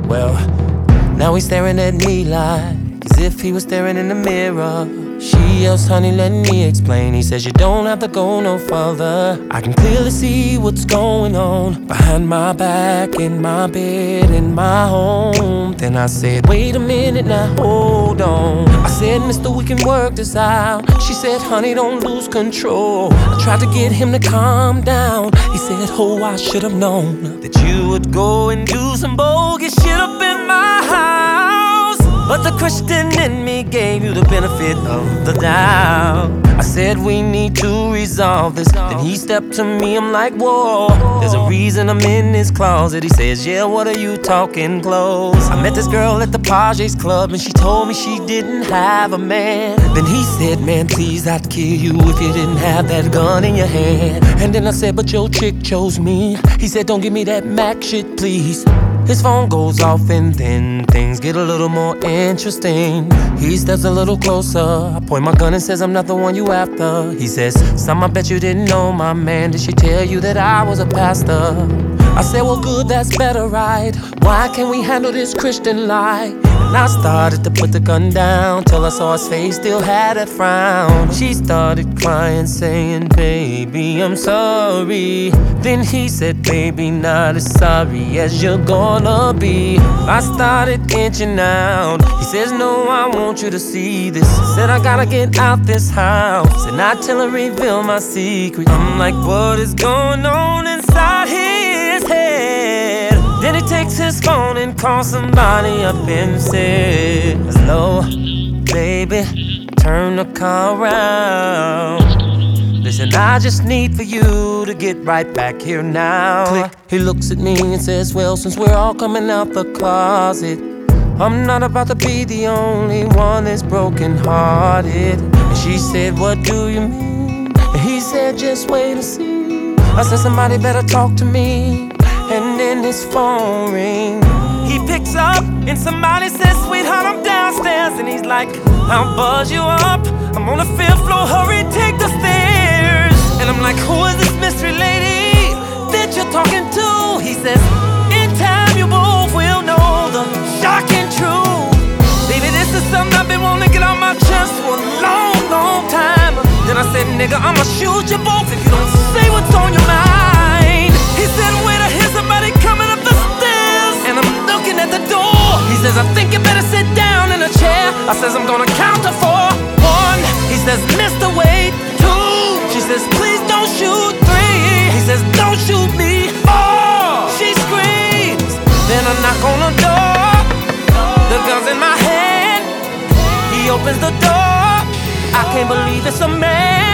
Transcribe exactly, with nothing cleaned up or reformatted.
Well, now he's staring at me like as if he was staring in the mirror. She yells, honey, let me explain. He says, you don't have to go no further. I can clearly see what's going on behind my back, in my bed, in my home. Then I said, wait a minute now, hold on. I said, mister, we can work this out. She said, honey, don't lose control. I tried to get him to calm down. He said, oh, I should have known that you would go and do some bogus shit up in my house. But the Christian in me gave you the benefit of the doubt. I said we need to resolve this. Then he stepped to me, I'm like, whoa, there's a reason I'm in this closet. He says, yeah, what are you talking close? I met this girl at the Pages Club and she told me she didn't have a man. Then he said, man, please, I'd kill you if you didn't have that gun in your hand. And then I said, but your chick chose me. He said, don't give me that Mac shit, please. His phone goes off and then things get a little more interesting. He steps a little closer. I point my gun and says, I'm not the one you after. He says, some, I bet you didn't know my man. Did she tell you that I was a pastor? I said, well, good, that's better, right? Why can't we handle this Christian lie? And I started to put the gun down till I saw his face still had that frown. She started crying, saying, baby, I'm sorry. Then he said, baby, not as sorry as you're gonna be. I started inching out. He says, no, I want you to see this. Said, I gotta get out this house and not tell her, reveal my secret. I'm like, what is going on inside his head? Then he takes his phone and calls somebody up and says, hello, baby, turn the car around. Listen, I just need for you to get right back here now. Click. He looks at me and says, well, since we're all coming out the closet, I'm not about to be the only one that's broken hearted. And she said, what do you mean? And he said, just wait and see. I said, somebody better talk to me. And then his phone rings. He picks up and somebody says, sweetheart, I'm downstairs. And he's like, I'll buzz you up. I'm on the fifth floor, hurry, take the stairs. And I'm like, who is this mystery lady that you're talking to? He says, in time you both will know the shocking truth. Baby, this is something I've been wanting to get on my chest for a long, long time. Then I said, nigga, I'ma shoot you both if you don't say what's on your mind. He said, wait, I hear somebody coming up the stairs. And I'm looking at the door. He says, I think you better sit down in a chair. I says, I'm gonna count to four. One, he says, mister, wait. Two, she says, please don't shoot. Three, he says, don't shoot me. Four, she screams. Then I knock on the door. The gun's in my hand. He opens the door. I can't believe it's a man.